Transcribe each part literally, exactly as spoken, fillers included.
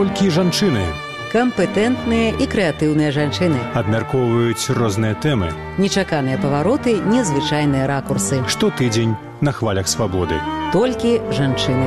толькі жанчыны. Кампетэнтныя і крэатыўныя жанчыны. Абмяркоўваюць розныя тэмы. Нечаканыя павароты, незвычайныя ракурсы. Штотыдзень на хвалях свабоды. Толькі жанчыны.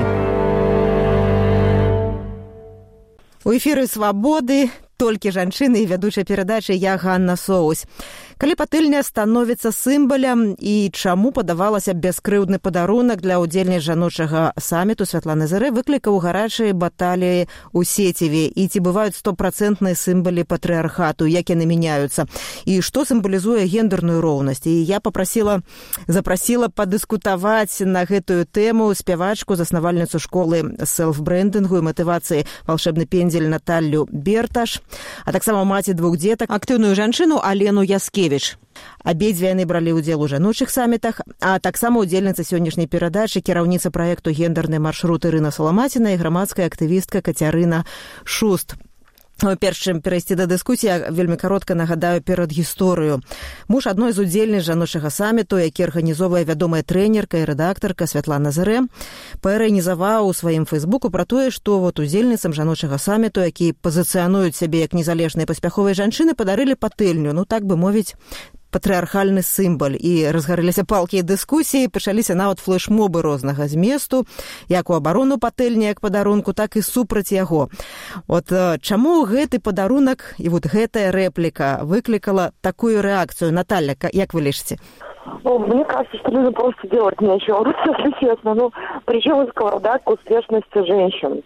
У эфіры «Свабоды» толькі жанчыны і вядучай перадачы я Ганна Соусь. Калі патыльня становіцца сімвалам і чаму падавалася бяскрыўдны падарунак для ўдзельніц жаночага саміту Святланы Зырэ выклікаў гарачыя баталіі ў сеціве і ці бываюць стопроцентныя сімвалы патрыархату, як яны мяняюцца і што сімвалізуе гендерную роўнасць. І я папрасіла, запрасіла падыскутаваць на гэтую тэму спявачку, заснавальніцу школы селф-брэндынгу і матывацыі «Валшебны пендзель» Наталлю Берташ, а таксама маці двух дзетак, актыўную жанчыну Алену Яскевіч. Абедзве яны бралі ўдзел у жаночых самітах, а таксама удзельніца сённяшняй перадачы, кіраўніца праекту «Гендерны маршрут» Ірына Саламаціна і грамадская актывістка Кацярына Шуст. Перш чым перайсці да дыскусіі, я вельмі каротка нагадаю перад гісторыю. Муж адной з удзельніц жаночага саміту, які арганізоўвае вядомая трэнерка і рэдактарка Святлана Зырэ, паіранізаваў у сваім фэйсбуку пра тое, што вот удзельніцам жаночага саміту, які пазіцыянуюць сябе як незалежныя паспяховыя жанчыны, падарылі патыльню, ну так бы мовіць, патрыархальны сімвал. І разгарыліся палкі і дыскусіі, пачаліся нават флэшмобы рознага зместу, як у абарону патыльні як падарунку, так і супраць яго. От чаму гэты падарунак і вот гэтая рэпліка выклікала такую рэакцыю? Наталья, як вы лічыце? Ну, мне кажется, что нужно просто делать нечего, если честно. Ну, причем сковорода к успешности женщин.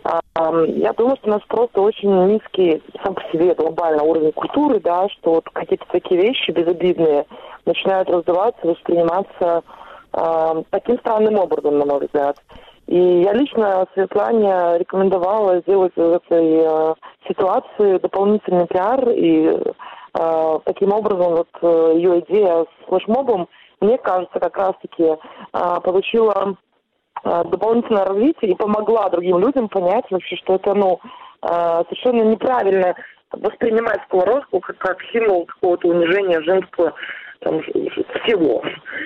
Я думаю, что у нас просто очень низкий сам по себе глобальный уровень культуры, да, что вот какие-то такие вещи безобидные начинают раздаваться, восприниматься э, таким странным образом, на мой взгляд. И я лично Светлане рекомендовала сделать в этой э, ситуации дополнительный пиар, и э, таким образом вот э, ее идея с флешмобом, мне кажется, как раз-таки э, получила э, дополнительное развитие и помогла другим людям понять вообще, что это, ну, э, совершенно неправильно воспринимать сковородку как, как символ какого-то унижения женского там, всего.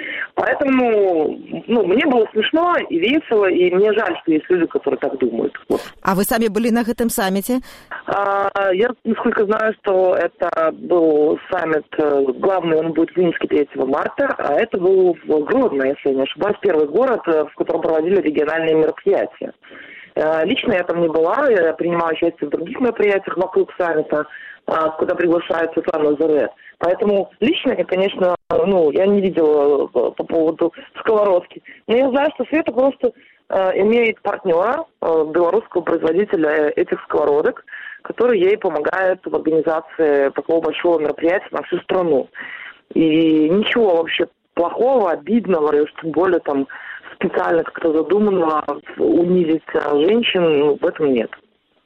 Поэтому, ну, мне было смешно и весело, и мне жаль, что есть люди, которые так думают. Вот. А вы сами были на этом саммите? А, я, насколько знаю, что это был саммит, главный он будет в Минске третьего марта, а это был в Гродно, если я не ошибаюсь, первый город, в котором проводили региональные мероприятия. Лично я там не была, я принимала участие в других мероприятиях вокруг саммита, куда приглашают Светлану Зырэ. Поэтому лично я, конечно, ну, я не видела по поводу сковородки. Но я знаю, что Света просто э, имеет партнера, э, белорусского производителя этих сковородок, который ей помогает в организации такого большого мероприятия на всю страну. И ничего вообще плохого, обидного, и тем более там специально как-то задуманного унизить женщин, ну, в этом нет.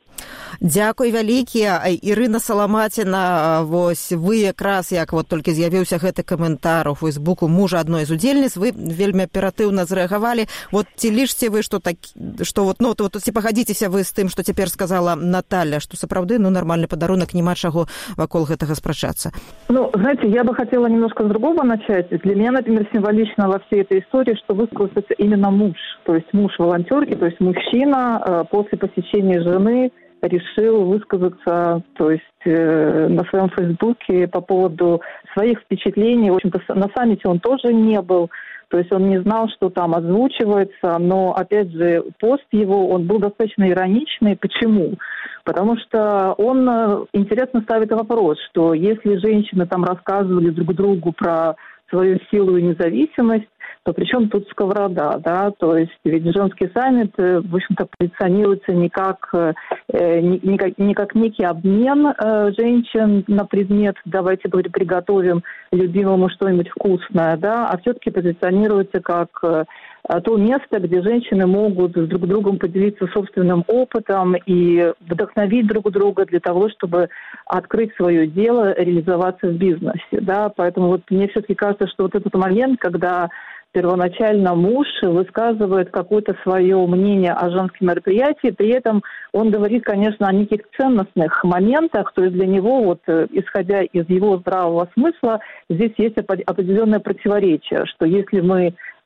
Дзякуй вялікія. Ірына Саламаціна, вось вы якраз, як вот толькі з'явіўся гэты каментар у Фейсбуку мужа адной з удзельніц, вы вельмі аператыўна зрэагавалі. Вот ці лічыце вы, што так, што вот, ну, вот ці пагадзіцеся вы з тым, што цяпер сказала Наталья, што сапраўды, ну, нормальны падарунак, няма чаго вакол гэтага спрачацца? Ну, знаете, я бы хотела немножко с другого начать. Для меня, например, символично во всей этой истории, что высказался именно муж, то есть муж волонтерки, то есть мужчина после посещения жены решил высказаться, то есть э, на своем фейсбуке по поводу своих впечатлений. В общем-то, на саммите он тоже не был, то есть он не знал, что там озвучивается, но, опять же, пост его, он был достаточно ироничный. Почему? Потому что он интересно ставит вопрос, что если женщины там рассказывали друг другу про свою силу и независимость, то при чем тут сковорода, да, то есть ведь женский саммит, в общем-то, позиционируется не как, не как, не как некий обмен женщин на предмет «давайте приготовим любимому что-нибудь вкусное», да, а все-таки позиционируется как то место, где женщины могут друг с другом поделиться собственным опытом и вдохновить друг друга для того, чтобы открыть свое дело, реализоваться в бизнесе, да, поэтому вот мне все-таки кажется, что вот этот момент, когда первоначально муж высказывает какое-то свое мнение о женском мероприятии, при этом он говорит, конечно, о неких ценностных моментах, то есть для него, вот, исходя из его здравого смысла, здесь есть определенное противоречие, что если мы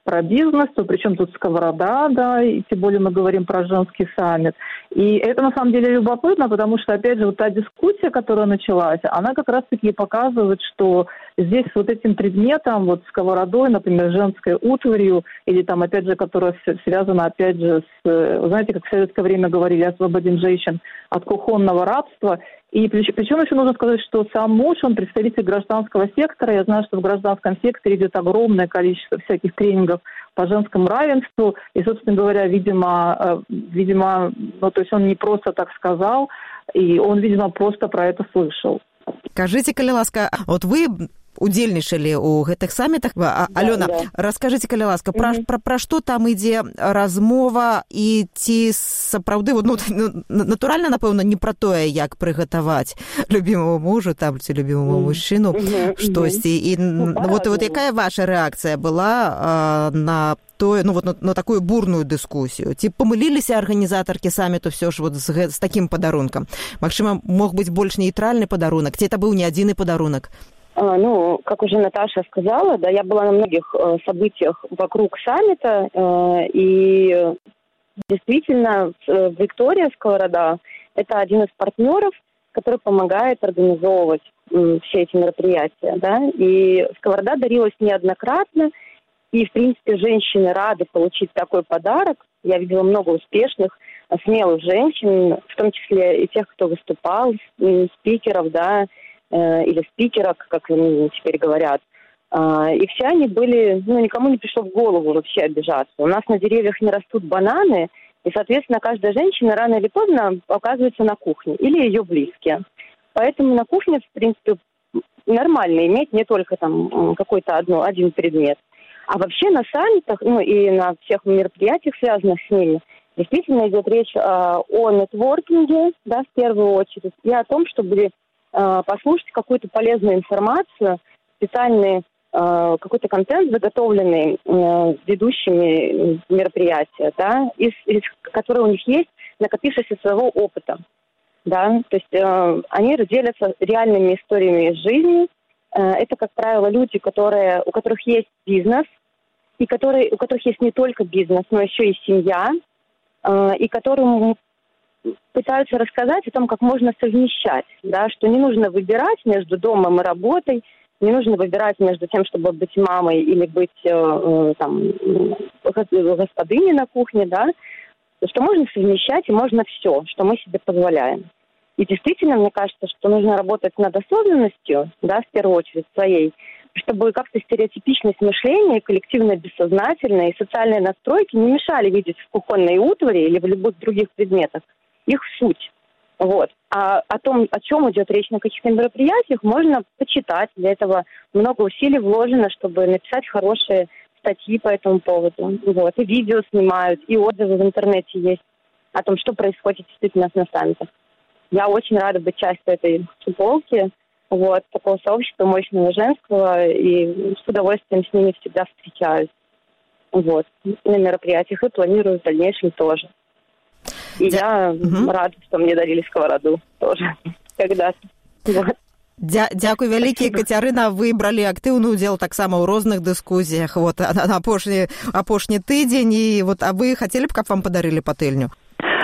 про бизнес, то причем тут сковорода, да, и тем более мы говорим про женский саммит. И это на самом деле любопытно, потому что, опять же, вот та дискуссия, которая началась, она как раз-таки показывает, что здесь вот этим предметом, вот сковородой, например, женской утварью, или там, опять же, которая связана, опять же, с, знаете, как в советское время говорили, освободим женщин от кухонного рабства. И причем еще нужно сказать, что сам муж, он представитель гражданского сектора. Я знаю, что в гражданском секторе идет огромное количество всяких тренингов по женскому равенству. И, собственно говоря, видимо, видимо, ну, то есть он не просто так сказал, и он, видимо, просто про это слышал. Скажите, калі ласка, вот вы удзельнічалі ў гэтых самітах. А, да, Алёна, да. Раскажыце, калі ласка, mm-hmm. пра, пра, пра што там ідзе размова і ці сапраўды, ну, натуральна, напэўна, не пра тое, як прыгатаваць любімому мужу там, ці любімому mm-hmm. мужчыну mm-hmm. штосьці. І ну, вот, вот якая ваша рэакцыя была а, на тое, ну, вот, на, на такую бурную дыскусію? Ці памыліліся арганізатаркі саміту все ж вот з, з такім падарункам? Магчыма, мог быць больш нейтральны падарунак? Ці это быў не адзіны падарунак? А, ну, как уже Наташа сказала, да, я была на многих э, событиях вокруг саммита, э, и действительно э, Виктория Сковорода – это один из партнеров, который помогает организовывать э, все эти мероприятия, да, и Сковорода дарилась неоднократно, и, в принципе, женщины рады получить такой подарок. Я видела много успешных, смелых женщин, в том числе и тех, кто выступал, спикеров, да, или спикерок, как они теперь говорят. И все они были, ну, никому не пришло в голову вообще обижаться. У нас на деревьях не растут бананы, и, соответственно, каждая женщина рано или поздно оказывается на кухне, или ее близкие. Поэтому на кухне, в принципе, нормально иметь не только там какой-то одно, один предмет. А вообще на саммитах, ну, и на всех мероприятиях, связанных с ними, действительно идет речь о нетворкинге, да, в первую очередь, и о том, чтобы послушать какую-то полезную информацию, специальный э, какой-то контент, заготовленный э, ведущими мероприятия, да, из, из, который у них есть, накопившись из своего опыта. Да, то есть э, они делятся реальными историями из жизни. Э, это, как правило, люди, которые, у которых есть бизнес, и которые, у которых есть не только бизнес, но еще и семья, э, и которым пытаются рассказать о том, как можно совмещать, да, что не нужно выбирать между домом и работой, не нужно выбирать между тем, чтобы быть мамой или быть э, там, господыней на кухне, да, что можно совмещать и можно все, что мы себе позволяем. И действительно, мне кажется, что нужно работать над осознанностью, да, в первую очередь своей, чтобы как-то стереотипичность мышления, коллективное бессознательное и социальные настройки не мешали видеть в кухонной утвари или в любых других предметах их суть. Вот. А о том, о чем идет речь на каких-то мероприятиях, можно почитать. Для этого много усилий вложено, чтобы написать хорошие статьи по этому поводу. Вот. И видео снимают, и отзывы в интернете есть о том, что происходит действительно на саммитах. Я очень рада быть частью этой футболки, вот, такого сообщества мощного женского, и с удовольствием с ними всегда встречаюсь. Вот. На мероприятиях и планирую в дальнейшем тоже. И Дя... я угу. рада, что мне дарили сковороду тоже когда-то. Вот. Дя... Дякую вялікі, Кацярына, вы бралі актыўны ўдзел таксама ў розных дыскусіях, вот, на апошні, апошні тыдзень, і вот, а вы хацелі б, каб вам падарылі патэльню?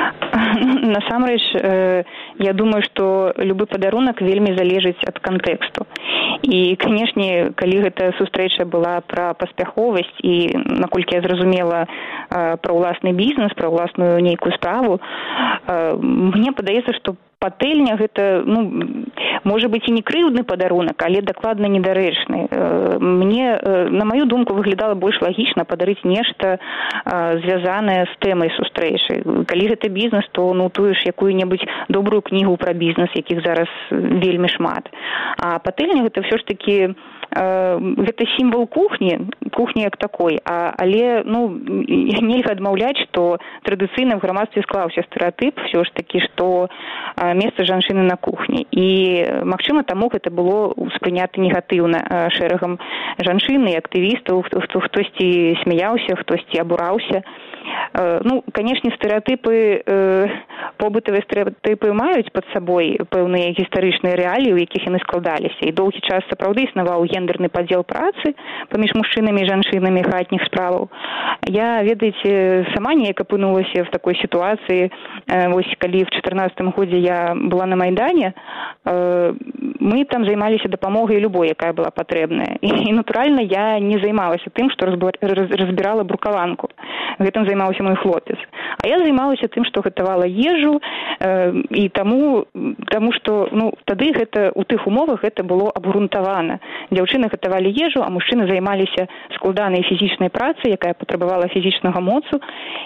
Насамрэч, э, я думаю, што любы падарунак вельмі залежыць ад кантэксту. І, канешне, калі гэта сустрэча была пра паспяховасць і, наколькі я зразумела, э, пра ўласны бізнес, пра ўласную нейкую справу, э, мне падаецца, што патэльня гэта, ну, можа быць і не крыўдны падарунак, але дакладна недарэчны. Мне, на маю думку, выглядала больш лагічна падарыць нешта звязанае з тэмай сустрэчы. Калі гэта бізнес, то нотуеш якую-небудзь добрую кнігу пра бізнес, якіх зараз вельмі шмат. А патэльня гэта ўсё ж такі гэта сімвал кухні, кухні як такой, а, але ну, нельга адмаўляць, што традыцыйна в грамадстве склаўся стэрэатып ўсё ж такі, што месца жанчыны на кухні. І, магчыма, таму гэта было ўспрынята негатыўна шэрагам жанчын і актывістаў, хтосьці смяяўся, хтосьці абураўся. Ну, канешне, стэрэатыпы, побытавыя стэрэатыпы маюць пад сабой пэўныя гістарычныя рэаліі, у якіх яны складаліся. І доўгі час сапраўды існаваў гендерны падзел працы паміж мужчынамі і жанчынамі хатніх справаў. Я, ведаеце, сама неяк апынулася в такой сітуацыі. Вось калі в чатырнаццатым годзе я была на Майдане, мы там займаліся дапамогай любой, якая была патрэбная. І, натуральна, я не займалася тым, што разбірала брукаванку. Гэтым займаўся мой хлопец. А я займалася тым, што гатавала ежу, і таму, таму што ну, тады гэта, у тых умовах гэта было абгрунтавана. Дзяўчыны гатавалі ежу, а мужчыны займаліся складанай фізічнай працай, якая патрабавала фізічнага моцу,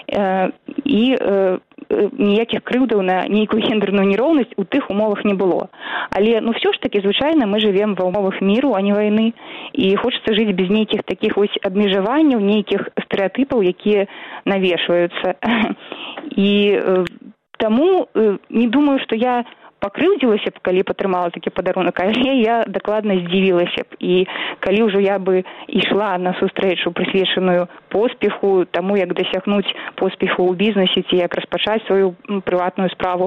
і ніякіх крыўдаў на нейкую гендерную нероўнасць у тых умовах не было. Але ну все ж таки, звычайна, мы жывем ва умовах міру, а не вайны, і хочацца жыць без нейкіх такіх вось абмежаванняў, нейкіх стэрэатыпаў, якія навешваюцца. І э, таму э, не думаю, што я пакрыўдзілася б, калі б атрымала такі падарунак, але я дакладна здзівілася б. І калі ўжо я бы ішла на сустрэчу, прысвечаную поспеху, таму як дасягнуць поспеху ў бізнесе ці як распачаць сваю прыватную справу,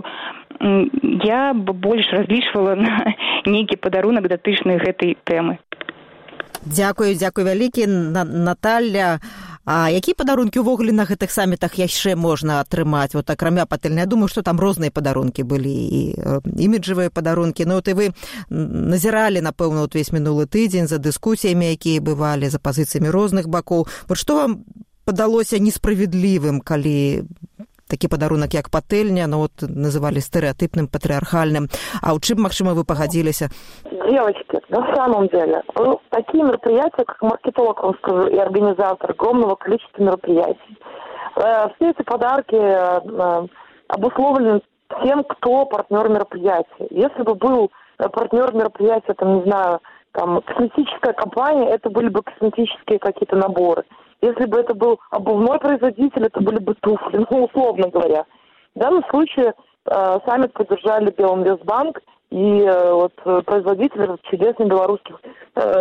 я б больш разлічвала на нейкі падарунак датычны гэтай тэмы. Дзякую, дзякую вялікі, Наталья. А якія падарункі ўвогуле на гэтых самітах яшчэ можна атрымаць? Вот акрамя патэльнай, я думаю, што там розныя падарункі былі, і іміджавыя падарункі. Ну, от і вы назіралі, напэўна, вот весь мінулы тыдзень за дыскусіямі, якія бывалі, за пазіцыямі розных бакоў. Вот што вам падалося несправядлівым, калі такі падарунак, як патэльня, ну, вот называлі стэрэатыпным, патрыархальным. А ў чым, магчыма, вы пагадзіліся? Девочки, на самом деле, ну, такие мероприятия, как маркетолог, вам скажу, и организатор огромного количества мероприятий. Э, все эти подарки э, обусловлены тем, кто партнер мероприятия. Если бы был партнер мероприятия, там, не знаю, там, косметическая компания, это были бы косметические какие-то наборы. Если бы это был обувной производитель, это были бы туфли, ну, условно говоря. В данном случае э, саммит поддержали Белинвестбанк и э, вот производитель чудесных белорусских э,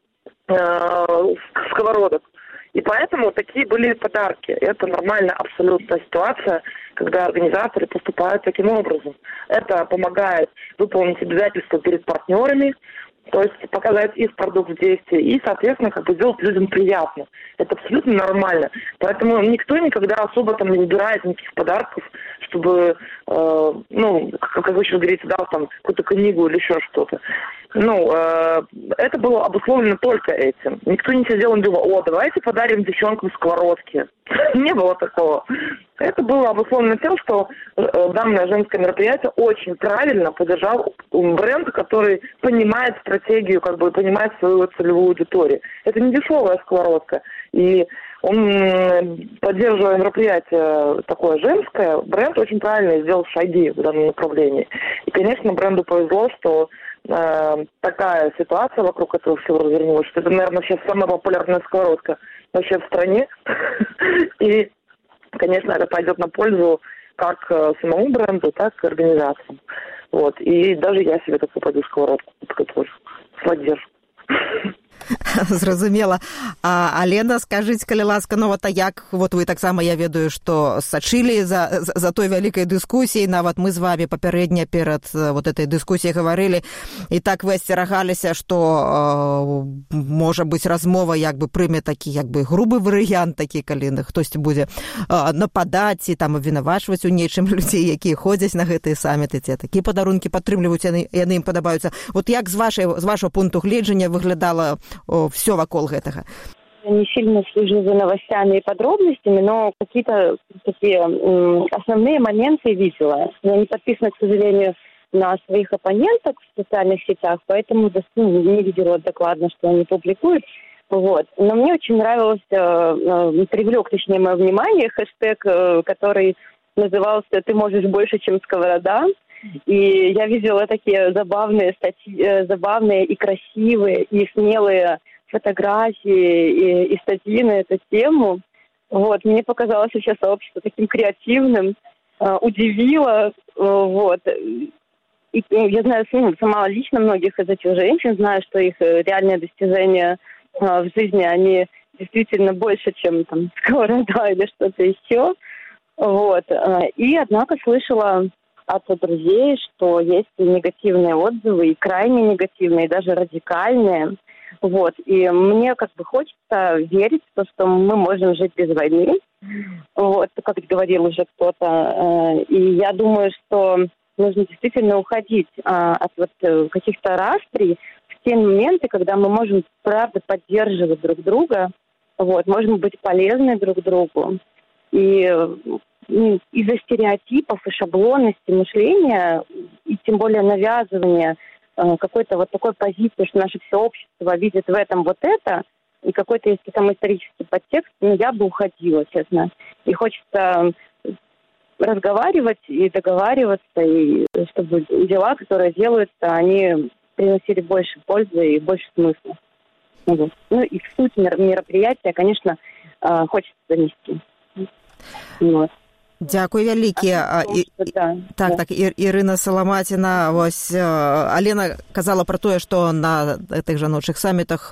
э, сковородок. И поэтому такие были подарки. Это нормальная абсолютная ситуация, когда организаторы поступают таким образом. Это помогает выполнить обязательства перед партнерами, то есть показать их продукт в действии и, соответственно, как бы сделать людям приятно. Это абсолютно нормально. Поэтому никто никогда особо там не выбирает никаких подарков, чтобы, э, ну, как, как вы еще говорите, да, там, какую-то книгу или еще что-то. Ну, э, это было обусловлено только этим. Никто не сидел и думал, о, давайте подарим девчонкам сковородки. Не было такого. Это было обусловлено тем, что э, данное женское мероприятие очень правильно поддержал бренд, который понимает стратегию, как бы понимает свою целевую аудиторию. Это не дешевая сковородка. И он, поддерживая мероприятие такое женское, бренд очень правильно сделал шаги в данном направлении. И, конечно, бренду повезло, что э, такая ситуация вокруг этого всего развернулась, что это, наверное, сейчас самая популярная сковородка вообще в стране. И, конечно, это пойдет на пользу как самому бренду, так и организациям. Вот. И даже я себе такую пойду сковородку подготовлю. Поддержку. Зразумела. А, Алена, скажыце, калі ласка, ну вот а як, вот вы таксама, я ведаю, што сачылі за, за, за той вялікай дыскусіяй, нават мы з вами папярэдня перад вот этой дыскусіяй гаварылі, і так вы асцерагаліся, што э, можа быць размова, як бы прыме такі, як бы грубы варыянт такі, калі хтосьці будзе э, нападаць і там абвінавачваць у нечым людзей, якія ходзяць на гэтыя саміты, ці такія падарункі падтрымліваюць, яны, яны ім падабаюцца. Вот як з вашай, з вашего пункту гледжання выглядала о, все вокруг этого? Я не сильно слежу за новостями и подробностями, но какие-то такие м, основные моменты видела. Я не подписана, к сожалению, на своих оппонентов в социальных сетях, поэтому ну, не видела докладно, что они публикуют. Вот. Но мне очень нравилось, э, э, привлек, точнее, мое внимание хэштег, э, который назывался «Ты можешь больше, чем сковорода». И я видела такие забавные статьи, забавные и красивые, и смелые фотографии и, и статьи на эту тему. Вот. Мне показалось вообще сообщество таким креативным, э, удивило. Э, вот. И, ну, я знаю ну, сама лично многих из этих женщин, знаю, что их реальные достижения э, в жизни, они действительно больше, чем там сковорода или что-то еще. Вот. И, однако, слышала от друзей, что есть и негативные отзывы, и крайне негативные, и даже радикальные. Вот. И мне как бы хочется верить в то, что мы можем жить без войны. Вот, как говорил уже кто-то. И я думаю, что нужно действительно уходить от вот каких-то расприй в те моменты, когда мы можем, правда, поддерживать друг друга, вот, можем быть полезны друг другу. И из-за стереотипов и шаблонности мышления, и тем более навязывания какой-то вот такой позиции, что наше все общество видит в этом вот это, и какой-то есть там исторический подтекст, ну, я бы уходила, честно. И хочется разговаривать и договариваться, и чтобы дела, которые делаются, они приносили больше пользы и больше смысла. Ну, и в суть мероприятия, конечно, хочется донести. Вот. Дзякуй вялікія. І, да, так, да. так, і, Ірина Саламатіна, ось Алена казала про тое, што на тых жаночых самітах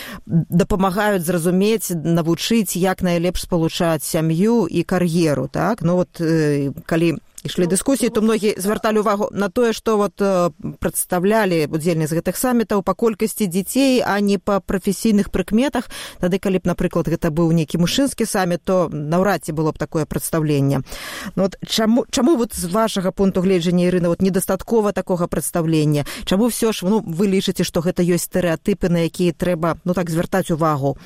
дапамагаюць зразумець, навучыць, як найлепш спалучаць сям'ю і кар'еру, так? Ну вот, калі ішлі дыскусіі, то многія звярталі ўвагу на тое, што вот прадстаўлялі удзельніц гэтых самітаў па колькасці дзяцей, а не па прафесійных прыкметах. Тады, калі б, напрыклад, гэта быў нейкі мужчынскі саміт, то наўрад ці было б такое прадстаўленне. Ну, вот чаму, чаму вот з вашага пункту гледжання, Ірына, вот недастаткова такога прадстаўлення? Чаму ўсё ж, ну, вы лічыце, што гэта ёсць стэрэатыпы, на якія трэба, ну, так, звяртаць увагу?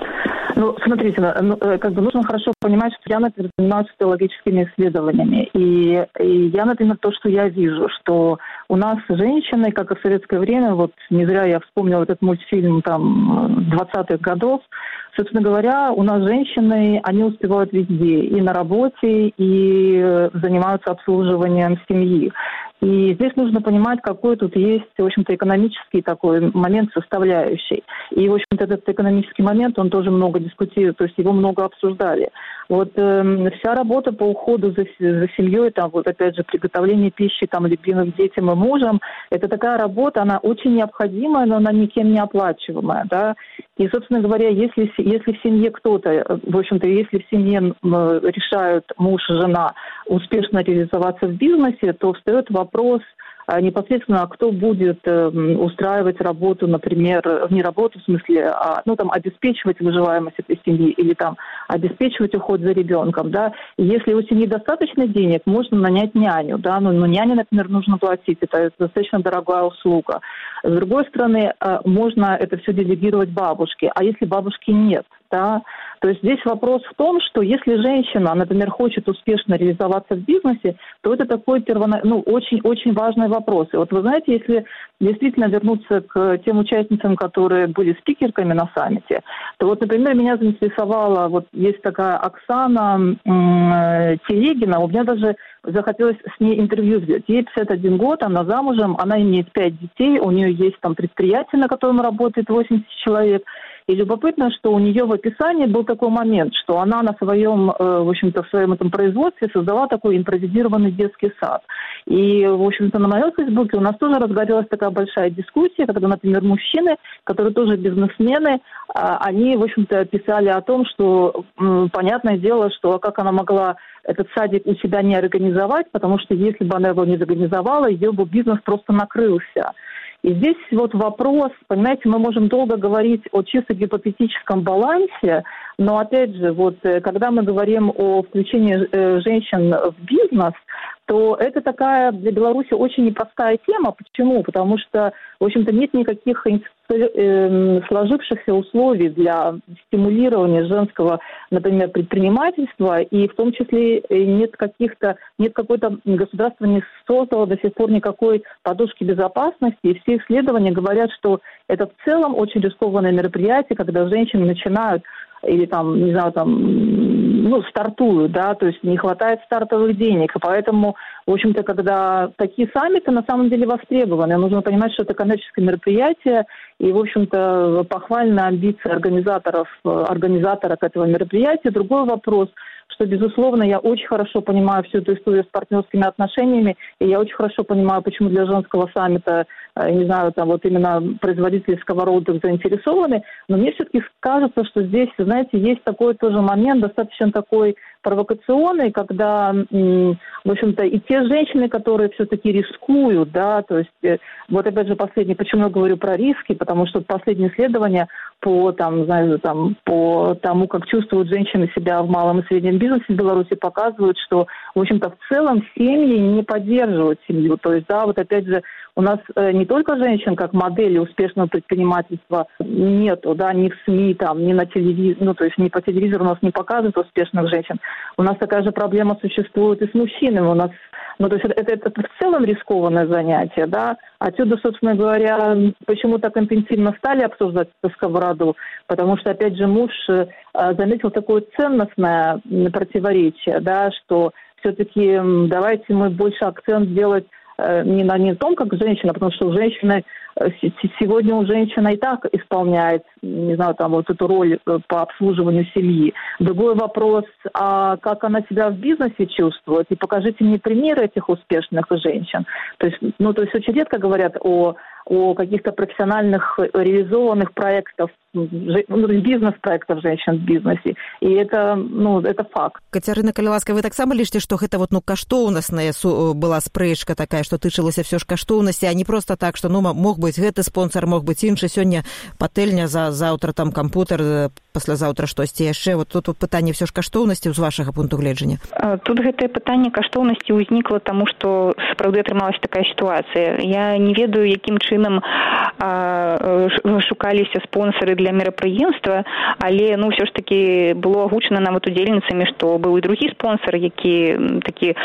Ну, смотрите, ну, как бы нужно хорошо понимать, что я, например, занимаюсь социологическими исследованиями. И, и я, например, то, что я вижу, что у нас женщины, как и в советское время, вот не зря я вспомнила этот мультфильм там двадцатых годов, собственно говоря, у нас женщины, они успевают везде, и на работе, и занимаются обслуживанием семьи. И здесь нужно понимать, какой тут есть, в общем-то, экономический такой момент составляющий. И, в общем-то, этот экономический момент, он тоже много дискутирует, то есть его много обсуждали. Вот э, вся работа по уходу за, за семьей, там, вот опять же, приготовление пищи там, любимым детям и мужем, это такая работа, она очень необходимая, но она никем не оплачиваемая, да. И, собственно говоря, если, если в семье кто-то, в общем-то, если в семье решают муж и жена успешно реализоваться в бизнесе, то встает вопрос непосредственно, кто будет э, устраивать работу, например, не работу в смысле, а ну там обеспечивать выживаемость этой семьи или там обеспечивать уход за ребенком, да. И если у семьи достаточно денег, можно нанять няню, да, но, но няне, например, нужно платить, это достаточно дорогая услуга. С другой стороны, э, можно это все делегировать бабушке, а если бабушки нет, да, то есть здесь вопрос в том, что если женщина, например, хочет успешно реализоваться в бизнесе, то это такой первоначальный, ну, очень-очень важный вопрос. И вот вы знаете, если действительно вернуться к тем участницам, которые были спикерками на саммите, то вот, например, меня заинтересовала, вот есть такая Оксана м- Телегина, у меня даже захотелось с ней интервью взять. Ей пятьдесят один год, она замужем, она имеет пять детей, у нее есть там предприятие, на котором работает восемьдесят человек. И любопытно, что у нее в описании был такой момент, что она на своем, в общем-то, в своем этом производстве создала такой импровизированный детский сад. И, в общем-то, на моем фейсбуке у нас тоже разгорелась такая большая дискуссия, когда, например, мужчины, которые тоже бизнесмены, они, в общем-то, писали о том, что, понятное дело, что как она могла этот садик у себя не организовать, потому что если бы она его не организовала, ее бы бизнес просто накрылся. И здесь вот вопрос, понимаете, мы можем долго говорить о чисто гипотетическом балансе, но опять же, вот когда мы говорим о включении женщин в бизнес, то это такая для Беларуси очень непростая тема. Почему? Потому что, в общем-то, нет никаких сложившихся условий для стимулирования женского, например, предпринимательства, и в том числе нет каких-то, нет какой-то, государство не создало до сих пор никакой подушки безопасности, и все исследования говорят, что это в целом очень рискованное мероприятие, когда женщины начинают или там, не знаю, там, ну, стартуют, да, то есть не хватает стартовых денег, и поэтому, в общем-то, когда такие саммиты на самом деле востребованы, нужно понимать, что это коммерческое мероприятие, и, в общем-то, похвальна амбиция организаторов, организаторов этого мероприятия. Другой вопрос, что, безусловно, я очень хорошо понимаю всю эту историю с партнерскими отношениями, и я очень хорошо понимаю, почему для женского саммита, я не знаю, там вот именно производители сковородок заинтересованы, но мне все-таки кажется, что здесь, знаете, есть такой тоже момент, достаточно такой провокационный, когда, в общем-то, и те женщины, которые все-таки рискуют, да, то есть, вот опять же последний, почему я говорю про риски, потому что последние исследования по, там, знаете, там, по тому, как чувствуют женщины себя в малом и среднем бизнесе в Беларуси, показывают, что, в общем-то, в целом семьи не поддерживают семью, то есть, да, вот опять же, у нас э, не только женщин как модели успешного предпринимательства нету, да, ни в СМИ, там, ни на телевизоре, ну, то есть ни по телевизору у нас не показывают успешных женщин. У нас такая же проблема существует и с мужчинами. У нас, ну, то есть это, это, это в целом рискованное занятие, да. Отсюда, собственно говоря, почему так интенсивно стали обсуждать эту сковороду, потому что, опять же, муж э, заметил такое ценностное противоречие, да, что все-таки давайте мы больше акцент делать не на не том, как женщина, потому что у женщины сегодня у женщины и так исполняет, не знаю, там вот эту роль по обслуживанию семьи. Другой вопрос, а как она себя в бизнесе чувствует? И покажите мне примеры этих успешных женщин. То есть, ну, то есть очень редко говорят о о каких-то профессиональных реализованных проектах, бизнес-проектах женщин в бизнесе. И это, ну, это факт. Кацярына, калі ласка, вы таксама лічыце, што гэта вот, ну, каштоўнасная была спрэчка такая, што тычылася ўсё ж каштоўнасці, а не проста так, што, ну, мог быць гэты спонсор, мог быць іншы, сёння патэльня, за заўтра там кампутер, паслязаўтра штосьці яшчэ. Вот тут вот пытанне ўсё ж каштоўнасці з вашага пункту гледжання. Тут гэтае пытанне каштоўнасці ўзнікла таму, што сапраўды атрымалася такая сітуацыя. Я не ведаю, якім чынам шукаліся спонсары для мерапрыемства, але, ну, ўсё ж такі было агучана нават удзельніцамі, што быў і другі спонсор, які такі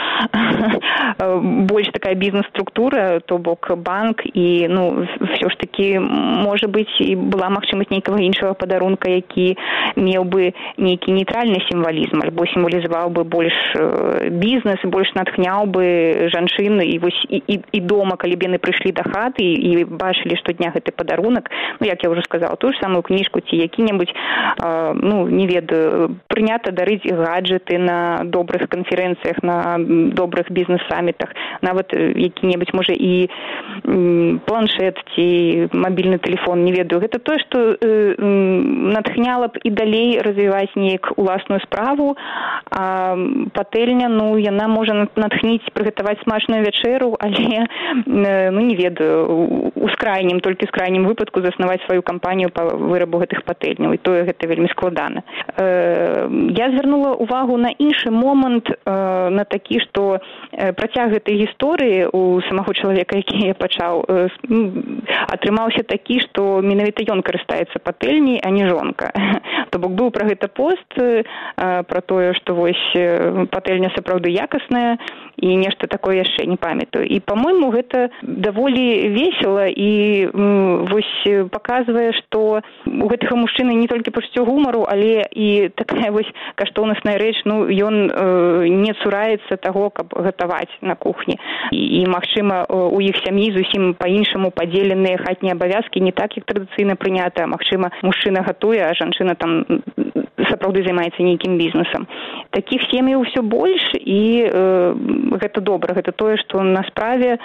больш такая бізнес-структура, то бок банк, і, ну, ўсё ж такі, можа быць, і была магчымасць нейкага іншага падарунка, які меў бы нейкі нейтральны сімвалізм, альбо сімвалізаваў бы больш бізнес, больш натхняў бы жанчын, і вось і, і, і дома, калі б яны прыйшлі да хаты і бачылі штодня гэты падарунак, ну, як я ўжо сказала, тую ж самую кніжку ці які-небудзь, э, ну, не ведаю, прынята дарыць гаджеты на добрых канферэнцыях, на добрых бізнес-самітах, нават які-небудзь, можа, і м, планшет ці мабільны тэлефон, не ведаю. Гэта тое, што э, натхняла б і далей развіваць неяк уласную справу, а патэльня, ну, яна можа натхніць прыгатаваць смачную вячэру, але, э, ну, не ведаю, у скрайнім, толькі з крайнім выпадку заснаваць сваю кампанію па вырабу гэтых патэльняў, і тое гэта вельмі складана. Э, я звярнула ўвагу на іншы момант, э, на такі, што працяг гэтай гісторыі у самого чалавека, які я пачаў, э, атрымаўся такі, што менавіта ён карыстаецца патэльняй, а не жонка. То бок быў пра гэта пост, э, пра тое, што вось патэльня сапраўды якасная, і нешта такое яшчэ не памятаю. І, па-мойму, гэта даволі весела і м, вось паказвае, што у гэтага мужчыны не толькі пачуццё гумару, але і такая вось каштоўнасная рэч, ну, ён э, не цураецца таго, каб гатаваць на кухні. І, і магчыма, у іх сям'і зусім па-іншаму падзеленыя хатнія абавязкі, не так, як традыцыйна прынята, а магчыма, мужчына гатуе, а жанчына там сапраўды займаецца нейкім бізнесам. Такіх сем'яў усё больш, і э, гэта добра. Гэта тое, што на справе э,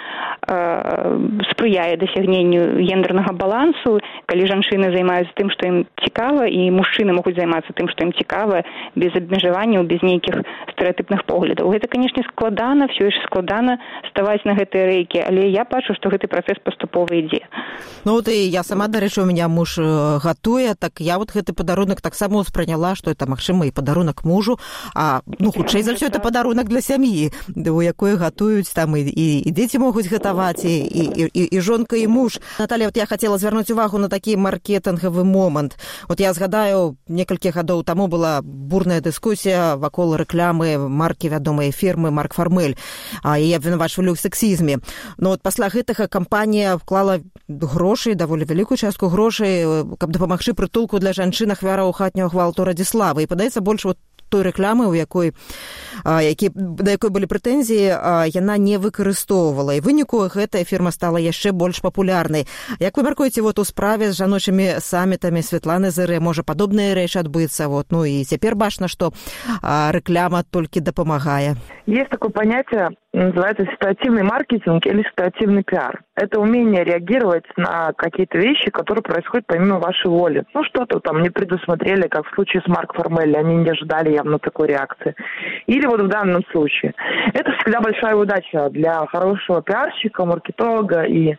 спрыяе дасягненню гендернага балансу, калі жанчыны займаюцца тым, што ім цікава, і мужчыны могуць займацца тым, што ім цікава, без абмежаванняў, без нейкіх стэрэатыпных поглядаў. Гэта, канешне, складана, всё яшчэ складана ставаць на гэтыя рэйкі, але я бачу, што гэты працэс паступова ідзе. Ну, вот і я сама, дарэчы, у меня муж гатуе, так я вот гэты падарунак таксама ўспрыняла, што это, магчыма, і падарунак мужу, а, ну, хутчэй за ўсё, это падарунак для сям'і, у якой гатуюць там і, і, і дзеці могуць гатаваць, і, і, і, і жонка, і муж. Наталья, вот я хотела звярнуць увагу на такі маркетынгавы момант. Вот я згадаю, некалькі гадоў таму была бурная дыскусія вакол рэкламы маркі вядомай фірмы Марк Фармель, а яе абвінавачвалі ў сексізме. Но вот пасля гэтага кампанія вклала грошай, даволі вялікую частку грошай, каб дапамагчы прытулку для жанчын ахвяраў хатняга гвалту Радзіславы. І падаецца, больш вот той рэкламы, у якой, які, да якой былі прэтэнзіі, яна не выкарыстоўвала. І выніку гэтая фірма стала яшчэ больш папулярнай. Як вы мяркуеце, вот у справе з жаночымі самітамі Святланы Зыры можа падобная рэч адбыцца? Вот, ну і цяпер бачна, што рэклама толькі дапамагае. Есть такое понятие, называется ситуативный маркетинг или ситуативный пиар. Это умение реагировать на какие-то вещи, которые происходят помимо вашей воли. Ну, что-то там не предусмотрели, как в случае с Марк Формелли, они не ожидали явно такой реакции. Или вот в данном случае. Это всегда большая удача для хорошего пиарщика, маркетолога и э,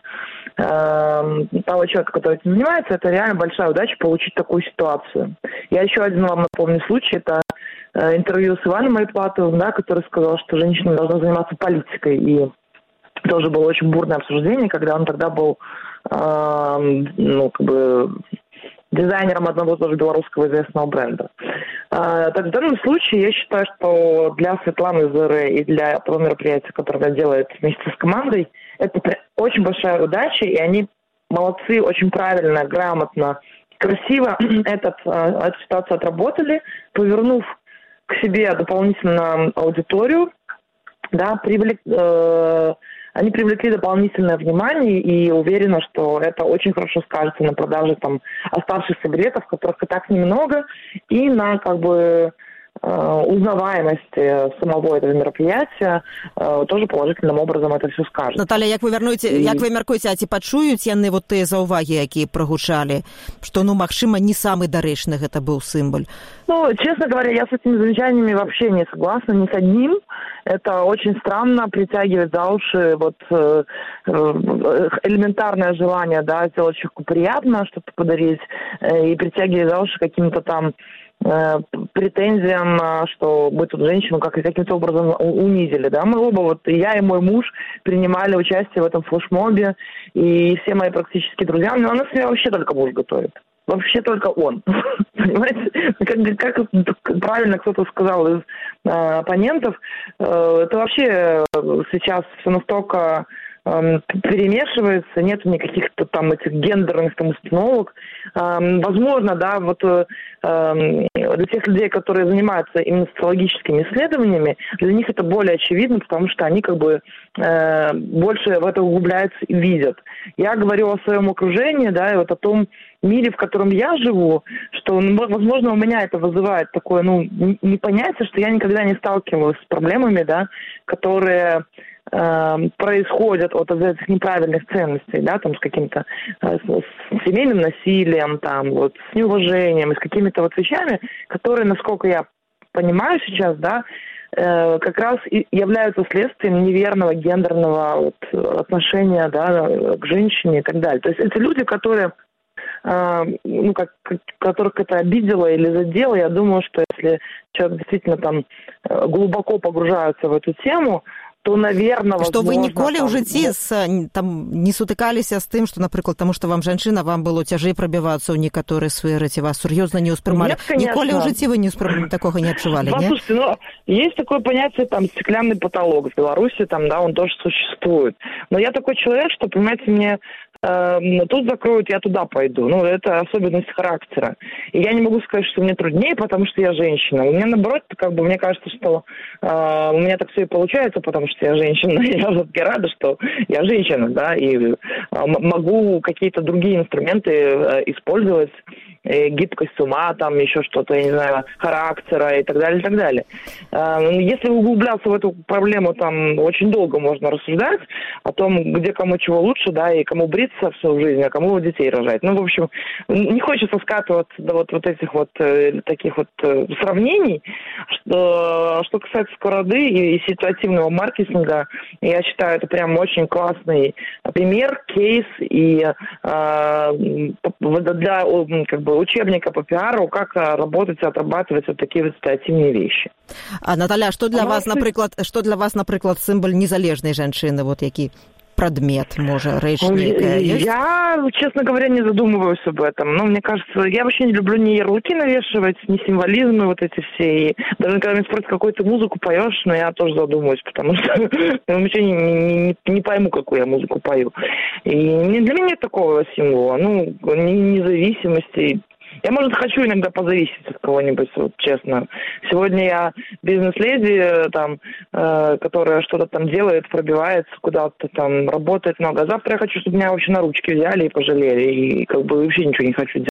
того человека, который этим занимается. Это реально большая удача получить такую ситуацию. Я еще один вам напомню случай. Это э, интервью с Иваном Айплатовым, да, который сказал, что женщина должна заниматься политикой. И тоже было очень бурное обсуждение, когда он тогда был э, ну, как бы дизайнером одного тоже белорусского известного бренда. Э, так в данном случае я считаю, что для Светланы Зыры и для того мероприятия, которое она делает вместе с командой, это очень большая удача, и они молодцы, очень правильно, грамотно, красиво этот, эту ситуацию отработали, повернув к себе дополнительно аудиторию, да, привлек, э, они привлекли дополнительное внимание, и уверена, что это очень хорошо скажется на продаже там оставшихся билетов, которых и так немного, и на как бы узнаваемости самого этого мероприятия тоже положительным образом это все скажет. Наталья, як вы вернуеце, і... як вы мяркуеце, а ці пачуюць яны вот тыя заўвагі, якія прагучалі, што, ну, магчыма, не самы дарэчны гэта быў сімвол? Ну, честно говоря, я с этими замечаниями вообще не согласна ни с одним. Это очень странно притягивать за уши вот э, элементарное желание, да, сделать человеку приятно, что-то подарить, э, и притягивать за уши каким-то там претензиям, что мы тут женщину как каким-то образом унизили, да, мы оба, вот и я, и мой муж принимали участие в этом флешмобе, и все мои практически друзья, но у нас вообще только муж готовит. Вообще только он. Понимаете? Как, как правильно кто-то сказал из э, оппонентов, э, это вообще сейчас все настолько э, перемешивается, нет никаких там этих гендерных там установок. Э, возможно, да, вот э, для тех людей, которые занимаются именно социологическими исследованиями, для них это более очевидно, потому что они как бы э, больше в это углубляются и видят. Я говорю о своем окружении, да, и вот о том мире, в котором я живу, что, возможно, у меня это вызывает такое, ну, непонятие, что я никогда не сталкивалась с проблемами, да, которые э, происходят от этих неправильных ценностей, да, там, с каким-то э, с семейным насилием, там, вот, с неуважением, с какими-то вот вещами, которые, насколько я понимаю сейчас, да, э, как раз и являются следствием неверного гендерного вот, отношения, да, к женщине и так далее. То есть это люди, которые ну, как, которых это обидело или задело, я думаю, что если человек действительно там глубоко погружается в эту тему, то, наверное, возможно... Што вы ніколі ў там, жыцці з, там, не сутыкаліся з тым, што, напрыклад, таму што вам жанчына, вам было цяжэй прабівацца ў некаторыя сферы, ці вас сур'ёзна не ўспрымалі? Ніколі ў жыцці вы не ўспрым... такога не адчувалі, не? Послушайте, ну, есть такое понятие, там, стеклянный потолок в Беларуси, там, да, он тоже существует. Но я такой человек, что, понимаете, мне э, тут закроют, я туда пойду. Ну, это особенность характера. И я не могу сказать, что мне труднее, потому что я женщина. У меня, наоборот, как бы, мне кажется, что э, у меня так все и получается, потому что я женщина. Я все-таки рада, что я женщина, да, и э, могу какие-то другие инструменты э, использовать, э, гибкость ума, там, еще что-то, я не знаю, характера и так далее, и так далее. Э, если углубляться в эту проблему, там, очень долго можно рассуждать о том, где кому чего лучше, да, и кому бриться всю жизнь, а кому детей рожать. Ну, в общем, не хочется скатываться до вот, вот этих вот э, таких вот э, сравнений. Что, что касается сковороды и, и ситуативного маркетинга, я считаю, это прям очень классный пример, кейс и э, для как бы, учебника по пиару, как работать и отрабатывать вот такие вот ситуативные вещи. А, Наталя, что для а вас, напрыклад, что для вас, напрыклад, символ незалежной женщины, вот який предмет, может, речь некая есть? Я, честно говоря, не задумываюсь об этом. Но мне кажется, я вообще не люблю ни ярлыки навешивать, ни символизмы вот эти все. И даже когда меня спросят, какую-то музыку поешь, но я тоже задумываюсь, потому что я вообще не, не, не пойму, какую я музыку пою. И для меня нет такого символа. Ну, независимости. Я, может, хочу иногда позависеть от кого-нибудь, вот честно. Сегодня я бизнес-леди, там, э, которая что-то там делает, пробивается куда-то, там, работает много. А завтра я хочу, чтобы меня вообще на ручки взяли и пожалели. И как бы вообще ничего не хочу делать.